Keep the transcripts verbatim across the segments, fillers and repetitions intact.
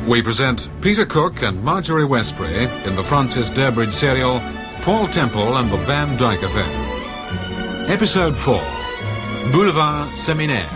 We present Peter Cook and Marjorie Westbury in the Francis Durbridge serial Paul Temple and the Van Dyke Affair. Episode four, Boulevard Séminaire.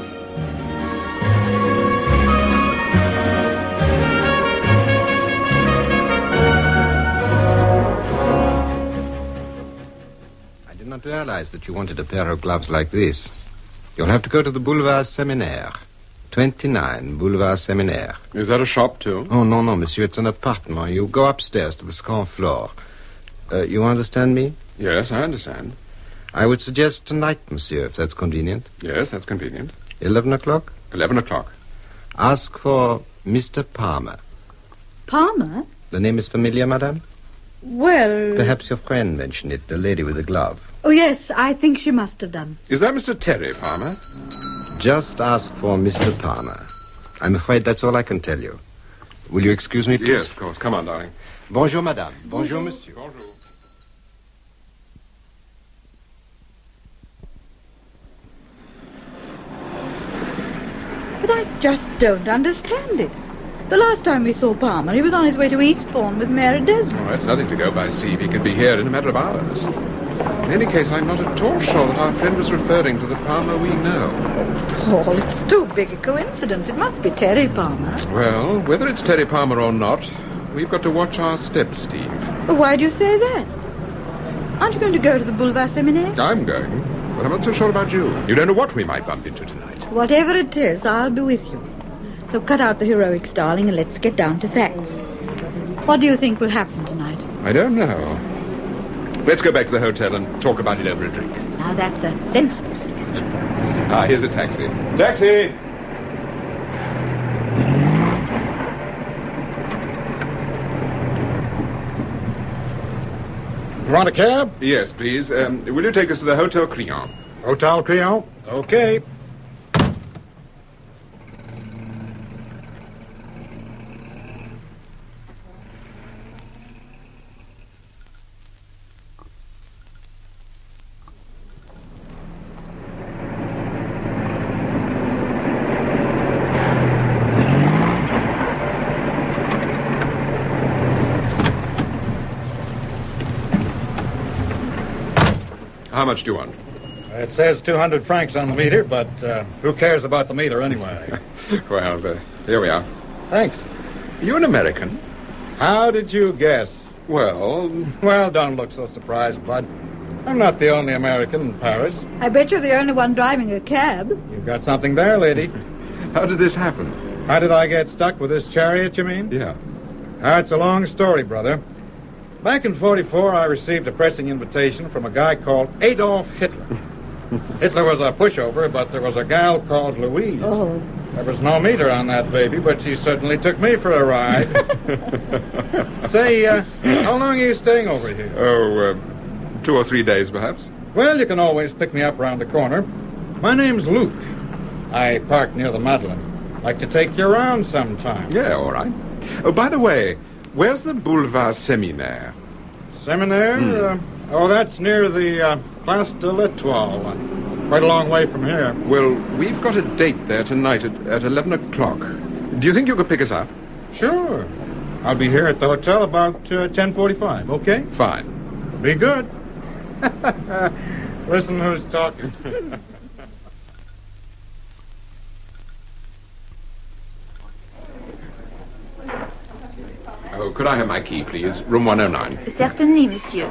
I did not realize that you wanted a pair of gloves like this. You'll have to go to the Boulevard Séminaire. twenty-nine, Boulevard Séminaire. Is that a shop, too? Oh, no, no, monsieur. It's an apartment. You go upstairs to the second floor. Uh, you understand me? Yes, I understand. I would suggest tonight, monsieur, if that's convenient. Yes, that's convenient. Eleven o'clock? Eleven o'clock. Ask for Mister Palmer. Palmer? The name is familiar, madame? Well... Perhaps your friend mentioned it, the lady with the glove. Oh, yes, I think she must have done. Is that Mister Terry Palmer? Just ask for Mister Palmer. I'm afraid that's all I can tell you. Will you excuse me, please? Yes, of course. Come on, darling. Bonjour, madame. Bonjour, monsieur. Bonjour. But I just don't understand it. The last time we saw Palmer, he was on his way to Eastbourne with Mary Desmond. Oh, that's nothing to go by, Steve. He could be here in a matter of hours. In any case, I'm not at all sure that our friend was referring to the Palmer we know. Paul, it's too big a coincidence. It must be Terry Palmer. Well, whether it's Terry Palmer or not, we've got to watch our steps, Steve. But why do you say that? Aren't you going to go to the Boulevard Séminaire? I'm going, but I'm not so sure about you. You don't know what we might bump into tonight. Whatever it is, I'll be with you. So cut out the heroics, darling, and let's get down to facts. What do you think will happen tonight? I don't know. Let's go back to the hotel and talk about it over a drink. Now, that's a sensible suggestion. Ah, here's a taxi. Taxi! You want a cab? Yes, please. Um, will you take us to the Hotel Crillon? Hotel Crillon? Okay. How much do you want? It says two hundred francs on the meter, but uh, who cares about the meter anyway? Well, uh, here we are. Thanks. You an American? How did you guess? Well... Well, don't look so surprised, Bud. I'm not the only American in Paris. I bet you're the only one driving a cab. You've got something there, lady. How did this happen? How did I get stuck with this chariot, you mean? Yeah. Ah, it's a long story, brother. Back in forty-four, I received a pressing invitation from a guy called Adolf Hitler. Hitler was a pushover, but there was a gal called Louise. Oh. There was no meter on that baby, but she certainly took me for a ride. Say, uh, how long are you staying over here? Oh, uh, two or three days, perhaps. Well, you can always pick me up around the corner. My name's Luke. I park near the Madeleine. Like to take you around sometime. Yeah, all right. Oh, by the way, where's the Boulevard Séminaire? Seminaire? Mm. Uh, oh, that's near the uh, Place de l'Étoile. Uh, quite a long way from here. Well, we've got a date there tonight at, at eleven o'clock. Do you think you could pick us up? Sure. I'll be here at the hotel about uh, ten forty-five, okay? Fine. Be good. Listen who's talking. Oh, could I have my key, please? Room one oh nine. Certainly, monsieur.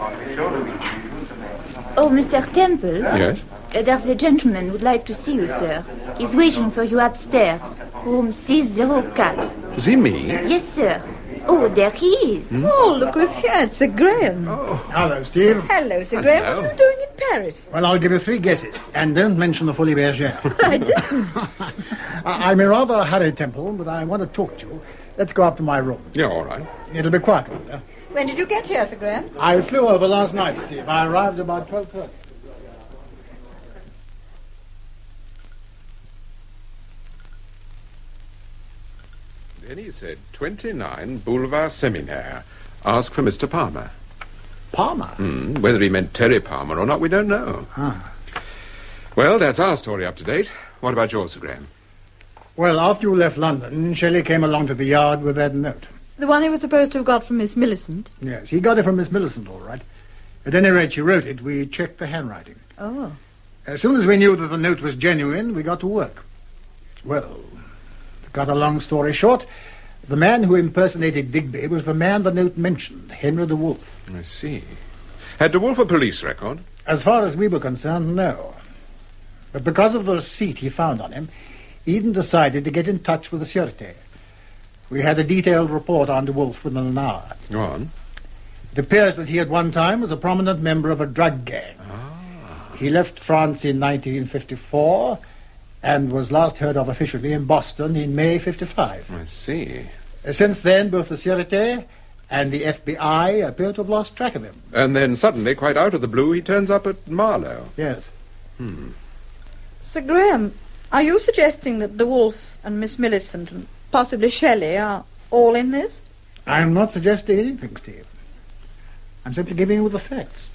Oh, Mister Temple? Yes? Uh, there's a gentleman who'd like to see you, sir. He's waiting for you upstairs. Room six oh four. Is he me? Yes, sir. Oh, there he is. Hmm? Oh, look who's here. It's Sir Graham. Hello, Steve. Hello, Sir Graham. Hello. What are you doing in Paris? Well, I'll give you three guesses. And don't mention the Folie Bergère. I didn't. I- I'm in rather a hurry, Temple, but I want to talk to you. Let's go up to my room. Yeah, all right. It'll be quiet over there. When did you get here, Sir Graham? I flew over last night, Steve. I arrived about twelve thirty. Then he said twenty-nine Boulevard Séminaire. Ask for Mister Palmer. Palmer? Mm, whether he meant Terry Palmer or not, we don't know. Ah. Well, that's our story up to date. What about yours, Sir Graham? Well, after you left London, Shelley came along to the Yard with that note. The one he was supposed to have got from Miss Millicent? Yes, he got it from Miss Millicent, all right. At any rate, she wrote it. We checked the handwriting. Oh. As soon as we knew that the note was genuine, we got to work. Well, to cut a long story short, the man who impersonated Digby was the man the note mentioned, Henry de Wolf. I see. Had de Wolf a police record? As far as we were concerned, no. But because of the receipt he found on him, Eden decided to get in touch with the Sûreté. We had a detailed report on de Wolf within an hour. Go on. It appears that he at one time was a prominent member of a drug gang. Ah. He left France in nineteen fifty-four and was last heard of officially in Boston in May fifty-five. I see. Since then, both the Sûreté and the F B I appear to have lost track of him. And then suddenly, quite out of the blue, he turns up at Marlow. Yes. Hmm. Sir Graham, are you suggesting that de Wolf and Miss Millicent and possibly Shelley are all in this? I'm not suggesting anything, Steve. I'm simply giving you the facts.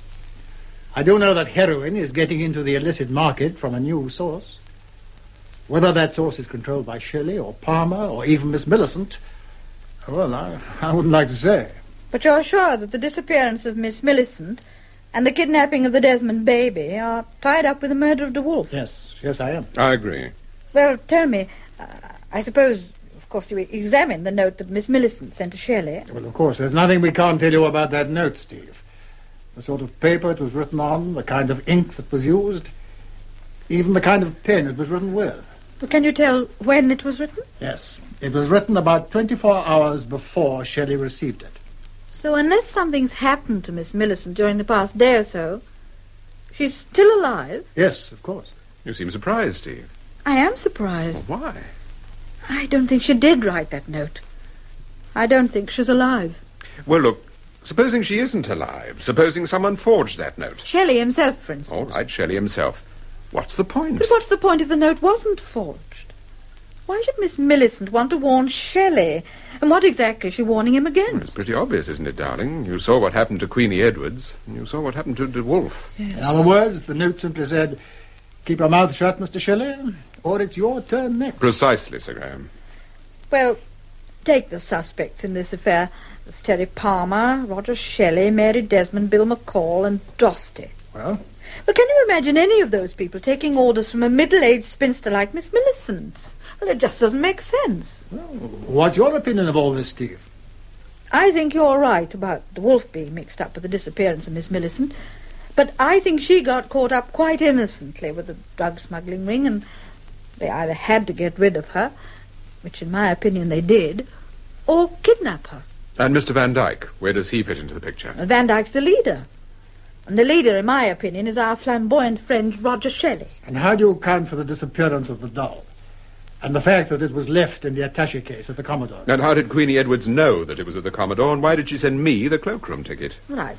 I do know that heroin is getting into the illicit market from a new source. Whether that source is controlled by Shelley or Palmer or even Miss Millicent, well, I, I wouldn't like to say. But you're sure that the disappearance of Miss Millicent and the kidnapping of the Desmond baby are tied up with the murder of de Wolf? Yes, yes, I am. I agree. Well, tell me, uh, I suppose, of course, you examined the note that Miss Millicent sent to Shelley. Well, of course, there's nothing we can't tell you about that note, Steve. The sort of paper it was written on, the kind of ink that was used, even the kind of pen it was written with. Well, can you tell when it was written? Yes, it was written about twenty-four hours before Shelley received it. So unless something's happened to Miss Millicent during the past day or so, she's still alive? Yes, of course. You seem surprised, Steve. I am surprised. Well, why? I don't think she did write that note. I don't think she's alive. Well, look, supposing she isn't alive, supposing someone forged that note. Shelley himself, for instance. All right, Shelley himself. What's the point? But what's the point if the note wasn't forged? Why should Miss Millicent want to warn Shelley? And what exactly is she warning him Well, against? it's pretty obvious, isn't it, darling? You saw what happened to Queenie Edwards, and you saw what happened to de Wolf. In other words, the note simply said, keep your mouth shut, Mister Shelley, or it's your turn next. Precisely, Sir Graham. Well, take the suspects in this affair. There's Terry Palmer, Roger Shelley, Mary Desmond, Bill McCall, and Dosty. Well? Well, can you imagine any of those people taking orders from a middle-aged spinster like Miss Millicent? Well, it just doesn't make sense. Well, what's your opinion of all this, Steve? I think you're right about the Wolf being mixed up with the disappearance of Miss Millicent, but I think she got caught up quite innocently with the drug smuggling ring, and they either had to get rid of her, which in my opinion they did, or kidnap her. And Mister Van Dyke, where does he fit into the picture? And Van Dyke's the leader. And the leader, in my opinion, is our flamboyant friend Roger Shelley. And how do you account for the disappearance of the doll? And the fact that it was left in the attaché case at the Commodore? And how did Queenie Edwards know that it was at the Commodore, and why did she send me the cloakroom ticket? Well, I...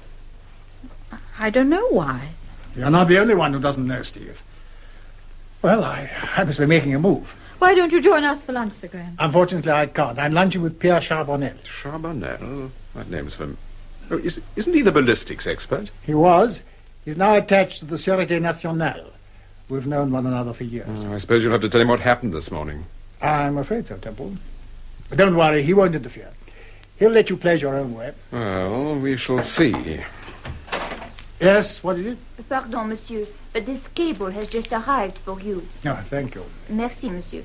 I don't know why. You're not the only one who doesn't know, Steve. Well, I, I must be making a move. Why don't you join us for lunch, Sir Graham? Unfortunately, I can't. I'm lunching with Pierre Charbonnel. Charbonnel? That name's from... Oh, is, isn't he the ballistics expert? He was. He's now attached to the Sûreté Nationale. We've known one another for years. Oh, I suppose you'll have to tell him what happened this morning. I'm afraid so, Temple. But don't worry, he won't interfere. He'll let you play your own way. Well, we shall see. Yes, what is it? Pardon, monsieur, but this cable has just arrived for you. No, thank you. Merci, monsieur.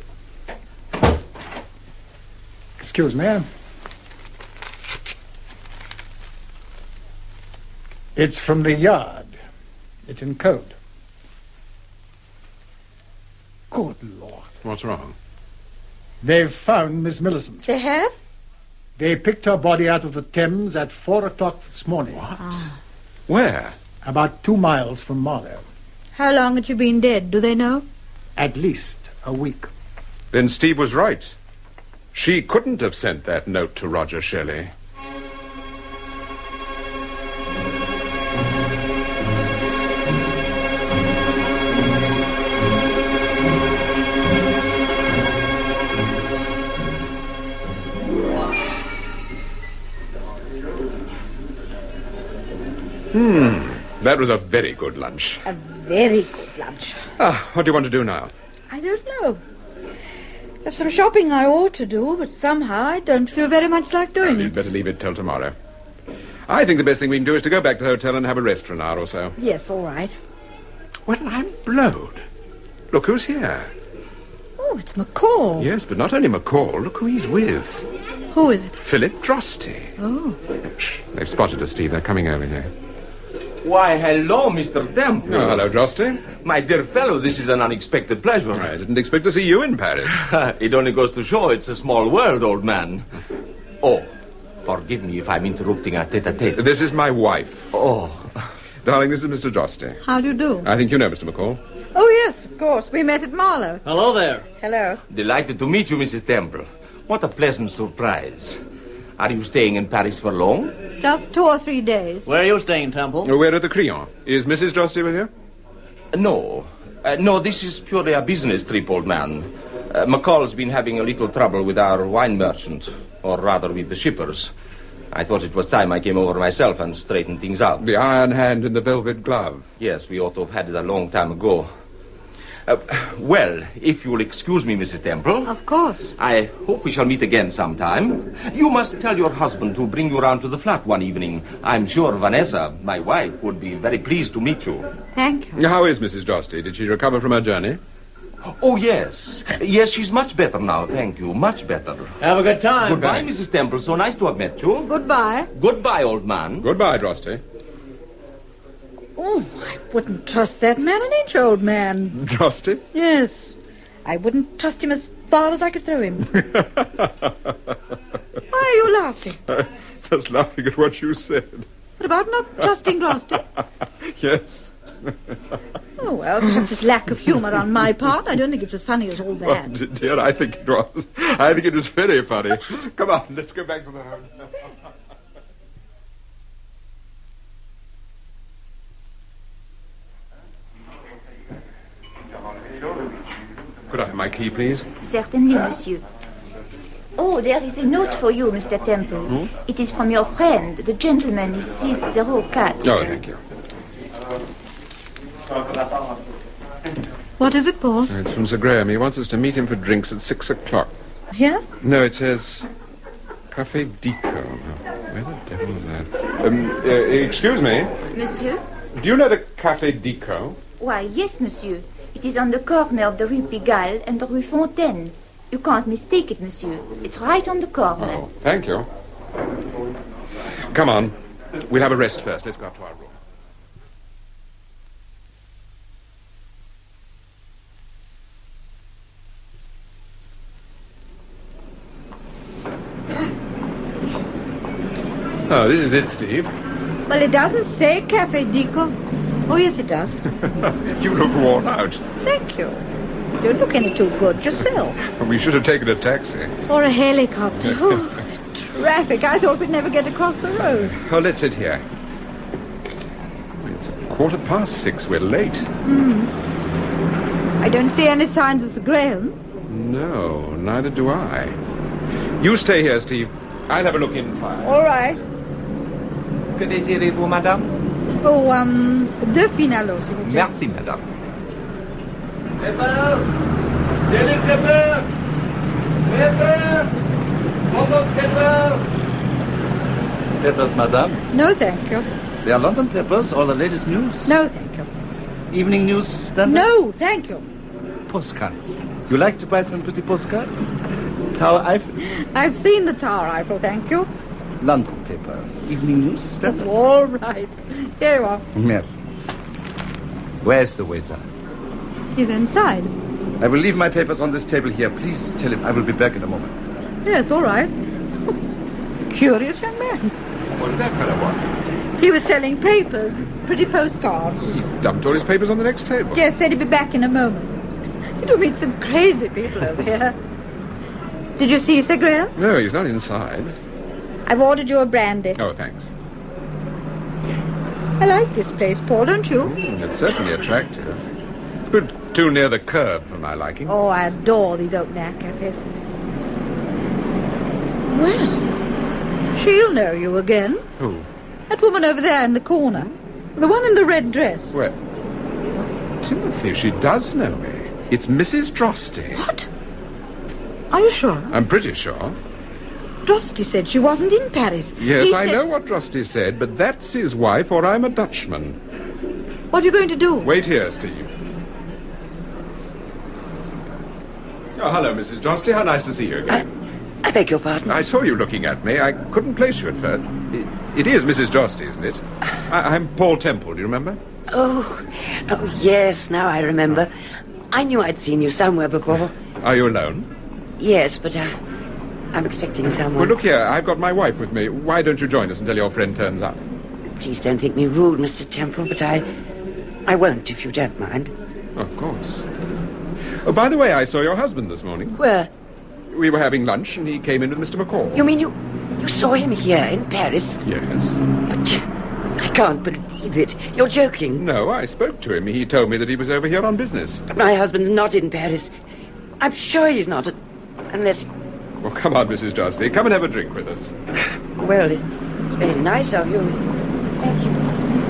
Excuse me. It's from the Yard. It's in code. Good Lord. What's wrong? They've found Miss Millicent. They have? They picked her body out of the Thames at four o'clock this morning. What? Ah. Where? About two miles from Marlow. How long had she been dead, do they know? At least a week. Then Steve was right. She couldn't have sent that note to Roger Shelley. Hmm, that was a very good lunch. A very good lunch. Ah, what do you want to do now? I don't know. There's some shopping I ought to do, but somehow I don't feel very much like doing You'd it. better leave it till tomorrow. I think the best thing we can do is to go back to the hotel and have a rest for an hour or so. Yes, all right. Well, I'm blowed. Look who's here. Oh, it's McCall. Yes, but not only McCall. Look who he's with. Who is it? Philip Drosty. Oh. Shh. They've spotted us, Steve. They're coming over here. Why, hello, Mister Temple. Oh, hello, Drosty. My dear fellow, this is an unexpected pleasure. I didn't expect to see you in Paris. It only goes to show it's a small world, old man. Oh, forgive me if I'm interrupting our tete-a-tete. This is my wife. Oh. Darling, this is Mister Drosty. How do you do? I think you know Mister McCall. Oh, yes, of course. We met at Marlow. Hello there. Hello. Delighted to meet you, Missus Temple. What a pleasant surprise. Are you staying in Paris for long? Just two or three days. Where are you staying, Temple? Oh, we're at the Crillon. Is Missus Drosty with you? No. Uh, no, this is purely a business trip, old man. Uh, McCall's been having a little trouble with our wine merchant, or rather with the shippers. I thought it was time I came over myself and straightened things out. The iron hand and the velvet glove. Yes, we ought to have had it a long time ago. Uh, well, if you'll excuse me, Missus Temple. Of course. I hope we shall meet again sometime. You must tell your husband to bring you round to the flat one evening. I'm sure Vanessa, my wife, would be very pleased to meet you. Thank you. How is Missus Drosty? Did she recover from her journey? Oh, yes. Yes, she's much better now, thank you. Much better. Have a good time. Goodbye, Missus Temple. So nice to have met you. Goodbye. Goodbye, old man. Goodbye, Drosty. Oh, I wouldn't trust that man an inch, old man. Drosty? Yes. I wouldn't trust him as far as I could throw him. Why are you laughing? Just laughing at what you said. What about not trusting Drosty? Yes. Oh, well, perhaps it's lack of humour on my part. I don't think it's as funny as all Well, that. d- dear, I think it was. I think it was very funny. Come on, let's go back to the hotel. Could I have my key, please? Certainly, monsieur. Oh, there is a note for you, Mister Temple. Hmm? It is from your friend. The gentleman is six zero four. Oh, thank you. What is it, Paul? It's from Sir Graham. He wants us to meet him for drinks at six o'clock. Here? No, it says Café Dico. Now, where the devil is that? Um, uh, excuse me. Monsieur? Do you know the Café Dico? Why, yes, monsieur. It is on the corner of the Rue Pigalle and the Rue Fontaine. You can't mistake it, monsieur. It's right on the corner. Oh, thank you. Come on. We'll have a rest first. Let's go up to our room. Oh, this is it, Steve. Well, it doesn't say Cafe Dico. Oh, yes, it does. You look worn out. Thank you. You don't look any too good yourself. We should have taken a taxi. Or a helicopter. Oh, the traffic. I thought we'd never get across the road. Oh, let's sit here. It's a quarter past six. We're late. Mm. I don't see any signs of the Graham. No, neither do I. You stay here, Steve. I'll have a look inside. All right. Que désirez-vous, madame? Oh, um, deux finalos, s'il vous plaît. Merci, madame. Peppers! Daily Peppers! Peppers! London Peppers! Peppers, madame? No, thank you. They are London Peppers or the latest news? No, thank you. Evening news, Stanley? No, thank you. Postcards. You like to buy some pretty postcards? Tower Eiffel? I've seen the Tower Eiffel, thank you. London Papers. Evening news, Stanley? Oh, all right. Here you are. Yes. Where's the waiter? He's inside. I will leave my papers on this table here. Please tell him I will be back in a moment. Yes, all right. Curious young man. What did that fellow want? He was selling papers, pretty postcards. He's dumped all his papers on the next table. Yes, said he'd be back in a moment. You do meet some crazy people over here. Did you see Sir Graham? No, he's not inside. I've ordered you a brandy. Oh, thanks. I like this place, Paul, don't you? Mm, it's certainly attractive. It's a bit too near the curb for my liking. Oh, I adore these open-air cafes. Well, she'll know you again. Who? That woman over there in the corner. The one in the red dress. Well, Timothy, she does know me. It's Missus Drosty. What? Are you sure? I'm pretty sure. Drosty said she wasn't in Paris. Yes, He I said- know what Drosty said, but that's his wife, or I'm a Dutchman. What are you going to do? Wait here, Steve. Oh, hello, Missus Drosty. How nice to see you again. I beg your pardon? I saw you looking at me. I couldn't place you at first. It, it is Missus Drosty, isn't it? I, I'm Paul Temple. Do you remember? Oh, oh, yes, now I remember. I knew I'd seen you somewhere before. Are you alone? Yes, but uh, I'm expecting someone. Well, look here. I've got my wife with me. Why don't you join us until your friend turns up? Please don't think me rude, Mister Temple, but I... I won't, if you don't mind. Of course. Oh, by the way, I saw your husband this morning. Where? We were having lunch, and he came in with Mister McCall. You mean you... you saw him here in Paris? Yes. But I can't believe it. You're joking. No, I spoke to him. He told me that he was over here on business. But my husband's not in Paris. I'm sure he's not, unless... Well, come on, Missus Drosty. Come and have a drink with us. Well, it's very nice of you. Thank you.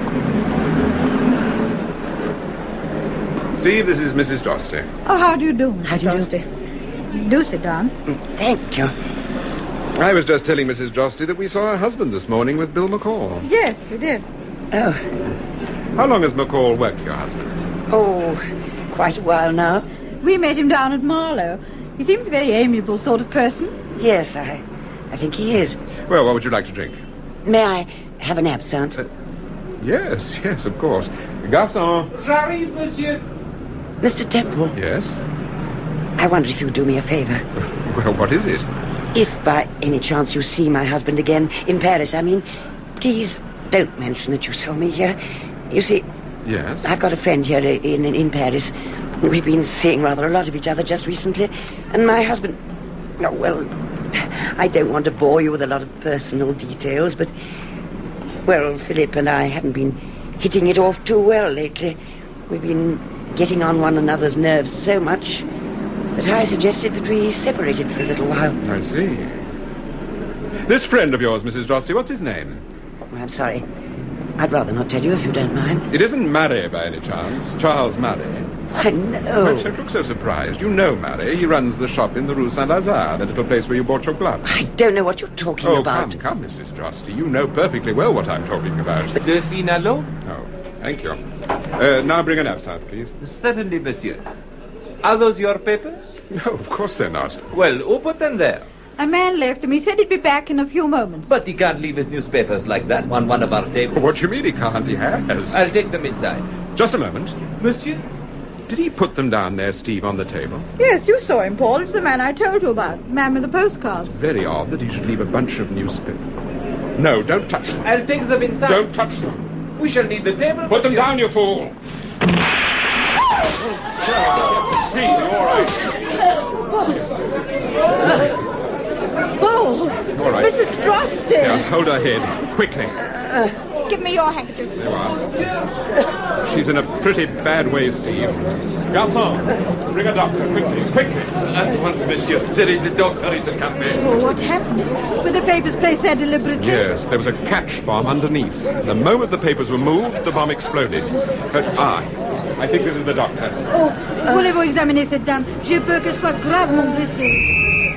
Steve, this is Missus Drosty. Oh, how do you do, Mister How do you do? Drosty? Do sit down. Thank you. I was just telling Missus Drosty that we saw her husband this morning with Bill McCall. Yes, you did. Oh, How long has McCall worked for your husband? oh, quite a while now. We met him down at Marlow. He seems a very amiable sort of person. Yes, I, I think he is. Well, what would you like to drink? May I have an absinthe? Uh, Yes, yes, of course. Garçon. J'arrive, monsieur. Mister Temple, Yes? I wonder if you'd do me a favor. Well, what is it? If by any chance you see my husband again, in Paris, I mean, please don't mention that you saw me here. You see, Yes? I've got a friend here in, in, in Paris. We've been seeing rather a lot of each other just recently. And my husband... Oh, well, I don't want to bore you with a lot of personal details, but... Well, Philip and I haven't been hitting it off too well lately. We've been getting on one another's nerves so much that I suggested that we separated for a little while. I see. This friend of yours, Missus Drosty, what's his name? I'm sorry. I'd rather not tell you if you don't mind. It isn't Murray, by any chance. Charles Murray. Why, no. Oh, don't look so surprised. You know Murray. He runs the shop in the Rue Saint-Lazare, the little place where you bought your gloves. I don't know what you're talking Oh, about. come, come, Missus Drosty. You know perfectly well what I'm talking about. Le finalo? Oh, thank you. Uh, now bring an absinthe, please. Certainly, monsieur. Are those your papers? No, of course they're not. Well, who put them there? A man left him. He said he'd be back in a few moments. But he can't leave his newspapers like that on one of our tables. What do you mean he can't? He has. I'll take them inside. Just a moment. Monsieur? Did he put them down there, Steve, on the table? Yes, you saw him, Paul. It's the man I told you about. Man with the postcards. Very odd that he should leave a bunch of newspapers. No, don't touch them. I'll take them inside. Don't touch them. We shall need the table. Put them monsieur. down, you fool. See, all right. Paul! All right. Missus Drosty! Now, hold her head. Quickly. Give me your handkerchief. There you are. She's in a pretty bad way, Steve. Garçon, bring a doctor, quickly, quickly. At once, monsieur. There is a doctor in the cafe. Oh, what happened? Were the papers placed there deliberately? Yes, there was a catch bomb underneath. The moment the papers were moved, the bomb exploded. But, ah, I think this is the doctor. Oh, voulez-vous examiner cette dame? J'ai peur qu'elle soit gravement blessée.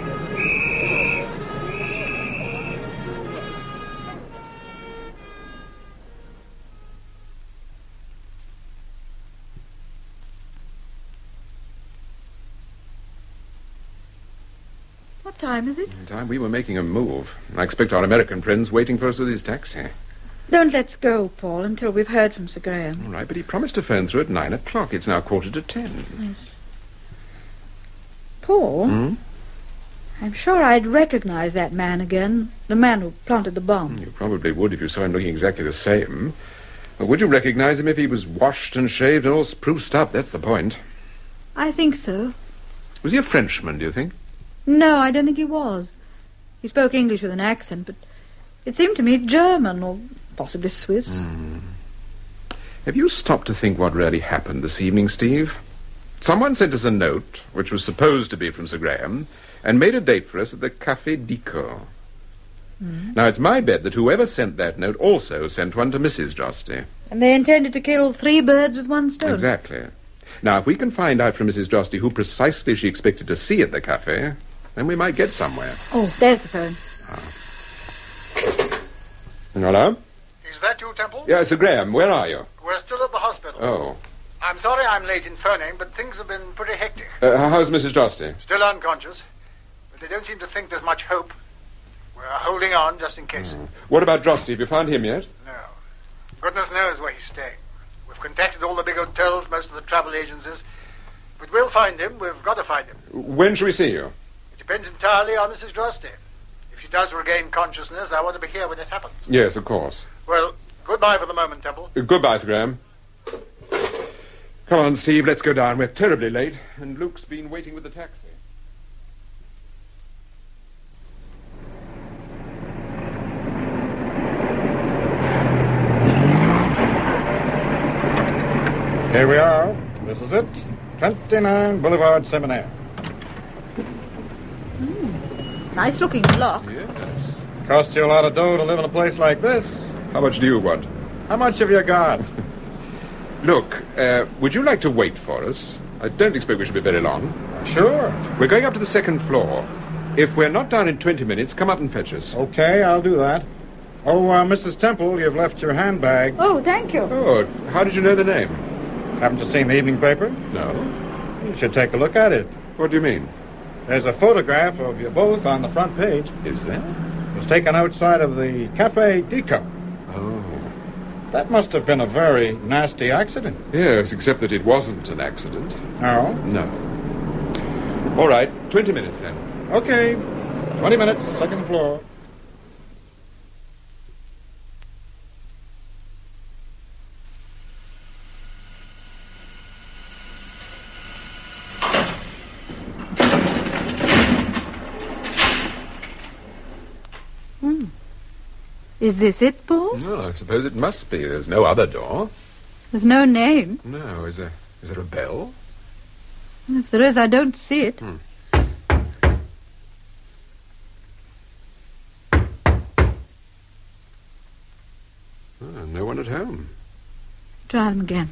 What time is it? Time we were making a move. I expect our American friend's waiting for us with his taxi. Don't let's go, Paul, until we've heard from Sir Graham. All right, but he promised to phone through at nine o'clock. It's now quarter to ten. Yes. Paul? Hmm? I'm sure I'd recognize that man again. The man who planted the bomb. You probably would if you saw him looking exactly the same. Well, would you recognize him if he was washed and shaved and all spruced up? That's the point. I think so. Was he a Frenchman, do you think? No, I don't think he was. He spoke English with an accent, but it seemed to me German or possibly Swiss. Mm. Have you stopped to think what really happened this evening, Steve? Someone sent us a note, which was supposed to be from Sir Graham, and made a date for us at the Café Dico. Mm. Now, it's my bet that whoever sent that note also sent one to Missus Drosty. And they intended to kill three birds with one stone. Exactly. Now, if we can find out from Missus Drosty who precisely she expected to see at the cafe, Then we might get somewhere. Oh, there's the phone. Hello? Is that you, Temple? Yeah, Sir Graham, where are you? We're still at the hospital. Oh. I'm sorry I'm late in phoning, but things have been pretty hectic. Uh, how's Missus Josty? Still unconscious, but they don't seem to think there's much hope. We're holding on just in case. Mm. What about Josty? Have you found him yet? No. Goodness knows where he's staying. We've contacted all the big hotels, most of the travel agencies. But we'll find him. We've got to find him. When shall we see you? It depends entirely on Missus Josty. If she does regain consciousness, I want to be here when it happens. Yes, of course. Well, goodbye for the moment, Temple. Uh, goodbye, Sir Graham. Come on, Steve, let's go down. We're terribly late, and Luke's been waiting with the taxi. Here we are. This is it. twenty-nine Boulevard Seminaire. Mm. Nice looking block. Yes. Cost you a lot of dough to live in a place like this. How much do you want? How much have you got? Look, uh, would you like to wait for us? I don't expect we should be very long. Sure. We're going up to the second floor. If we're not down in twenty minutes, come up and fetch us. Okay, I'll do that. Oh, uh, Missus Temple, you've left your handbag. Oh, thank you. Oh, how did you know the name? Haven't you seen the evening paper? No. You should take a look at it. What do you mean? There's a photograph of you both on the front page. Is there? It was taken outside of the Cafe Deco. Oh. That must have been a very nasty accident. Yes, except that it wasn't an accident. No? No. All right, twenty minutes then. Okay. Twenty minutes, second floor. Hmm. Is this it, Paul? No, I suppose it must be. There's no other door. There's no name. No, is there, is there a bell? If there is, I don't see it. Hmm. Oh, no one at home. Try them again.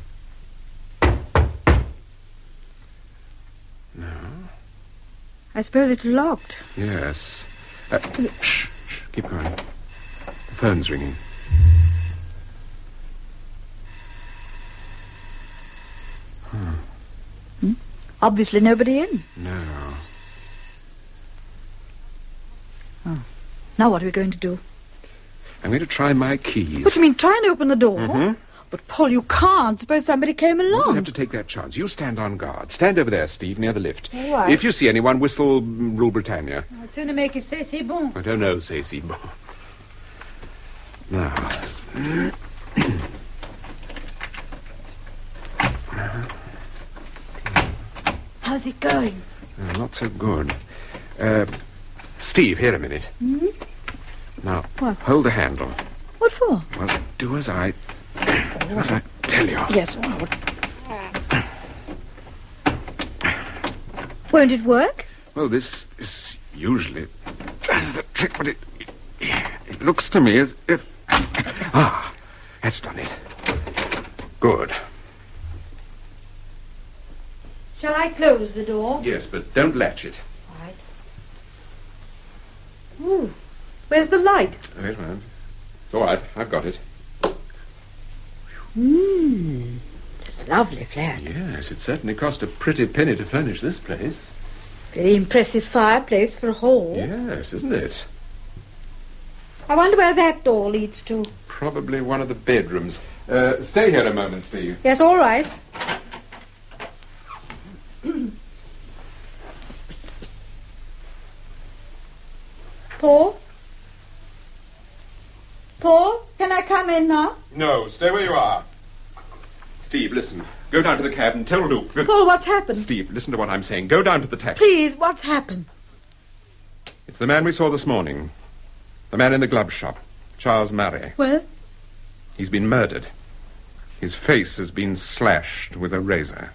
No. I suppose it's locked. Yes. Uh, shh, shh, keep going. The phone's ringing. Hmm. Hmm? Obviously nobody in. No. Oh. Now what are we going to do? I'm going to try my keys. What do you mean, try and open the door? Mm-hmm. But, Paul, you can't. Suppose somebody came along. You have to take that chance. You stand on guard. Stand over there, Steve, near the lift. All right. If you see anyone, whistle mm, Rule Britannia. I'd sooner make it say, c'est bon. I don't know, say c'est bon. Now. How's it going? Uh, not so good. Uh, Steve, here a minute. Hmm? Now, What? hold the handle. What for? Well, do as I... do as I tell you. Yes, well. Won't it work? Well, this is usually... does the trick, but it... it looks to me as if... Ah, that's done it. Good. Shall I close the door? Yes, but don't latch it. All right. Ooh, where's the light? Wait a minute. It's all right. I've got it. Mmm, it's a lovely flat. Yes, it certainly cost a pretty penny to furnish this place. Very impressive fireplace for a hall. Yes, isn't it? I wonder where that door leads to. Probably one of the bedrooms. Uh, stay here a moment, Steve. Yes, all right. Paul? Paul, can I come in now? No, stay where you are. Steve, listen. Go down to the cab and tell Luke that... Paul, what's happened? Steve, listen to what I'm saying. Go down to the taxi. Please, what's happened? It's the man we saw this morning. The man in the glove shop. Charles Murray. Well? He's been murdered. His face has been slashed with a razor.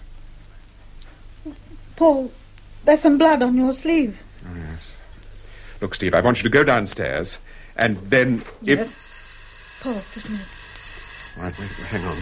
Paul, there's some blood on your sleeve. Oh, yes. Look, Steve, I want you to go downstairs, and then if... Yes. Paul, just a minute. Right, wait, hang on.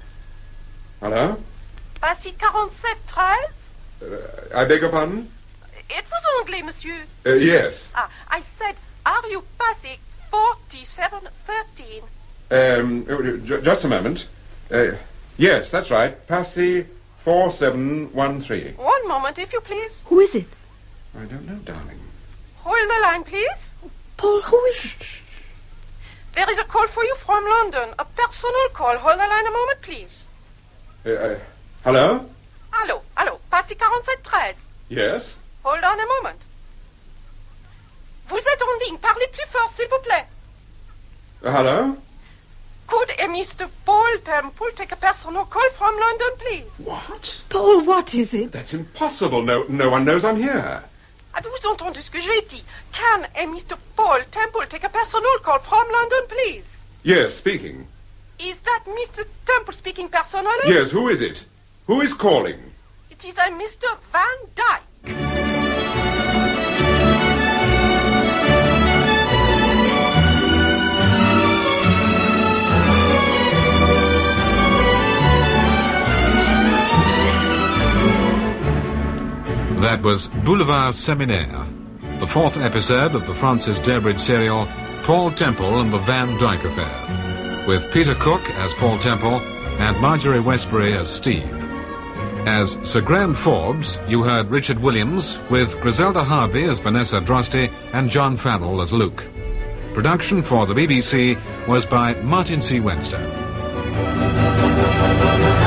Hello? Passy forty-seven thirteen? Uh, I beg your pardon? It was only, monsieur. Uh, yes. Ah, I said, are you passing forty-seven thirteen? Um, uh, j- just a moment. Uh, yes, that's right. Passy four seven one three. One moment, if you please. Who is it? I don't know, darling. Hold the line, please. Paul, who is it? There is a call for you from London. A personal call. Hold the line a moment, please. Uh, uh, hello? Allô, allô, Passy quarante-sept treize. Yes? Hold on a moment. Vous êtes en ligne. Parlez plus fort, s'il vous plaît. Uh, hello? Could a Mister Paul Temple take a personal call from London, please? What? Paul, what is it? That's impossible. No, no one knows I'm here. Avez-vous entendu ce que j'ai dit? Can a Mister Paul Temple take a personal call from London, please? Yes, speaking. Is that Mister Temple speaking personally? Yes, who is it? Who is calling? It is a Mister Van Dyke. That was Boulevard Seminaire, the fourth episode of the Francis Durbridge serial Paul Temple and the Van Dyke Affair, with Peter Cook as Paul Temple and Marjorie Westbury as Steve. As Sir Graham Forbes, you heard Richard Williams, with Griselda Harvey as Vanessa Drosty and John Farrell as Luke. Production for the B B C was by Martin C. Webster.